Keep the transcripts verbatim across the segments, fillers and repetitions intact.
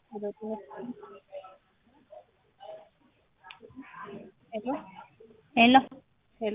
ሄሎ ሄሎ ሄሎ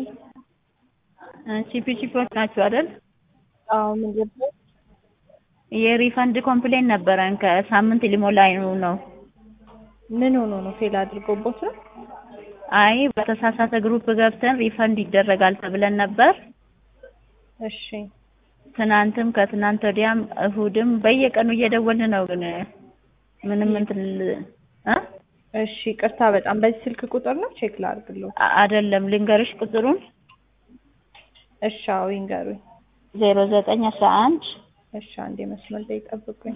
ሲፒ ቺፖች ናችሁ አይደል? አዎ ምን ነበር? የሪፈንድ ኮምፕሌን ነበረን ከሳምንት ሊሞላኝ ነው። ምን ሆኖ ነው ፌል አድርጎቦት ነው? አይ በተሳሳተ ግሩፕ ገብተን ሪፈንድ ይደረጋል ተብለን ነበር። እሺ ትናንትም ከትናንት ወዲያም እሁድም በየቀኑ እየደወልን ነው ግን ምንም እንትን እ እሺ ቅርታ በጣም በዚህ ስልክ ቁጥር ነው ቼክ ላድርግልዎ? አይደለም ልንገርሽ ቁጥሩን። እሺ አዎ ይንገሩኝ። ዜሮ ዘጠኝ አስራ አንድ እሺ አንዴ መስመር ላይ ጠብቁኝ።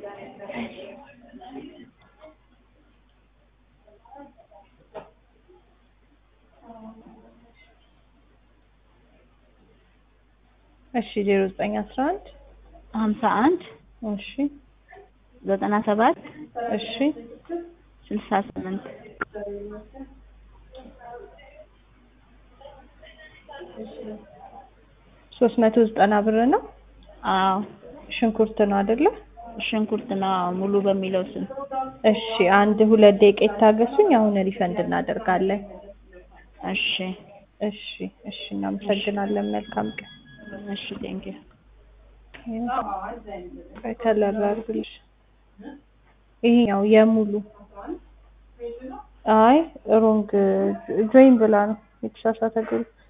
እሺ ዜሮ ዘጠኝ አስራ አንድ ሀምሳ አንድ እሺ ዘጠና ሰባት እሺ ስልሳ ስምንት ሶስት መቶ ዘጠና ብር ነው። አዎ ሽንኩርት ነው አይደለ? ሽንኩርት ነው ሙሉ በሚለው ስም። እሺ አንድ ሁለት ደቂቃ ይታገሱኝ፣ አሁን ሪፈንድ እናደርጋለን። እሺ እሺ እሺ እናመሰግናለን። መልካም ቀን። እሺ ቴንኪው። ከለር አድርግልሽ። ይሄኛው የሙሉ አይ ሮንግ ጆይን ብላ ነው የተሳሳተ ግሩፕ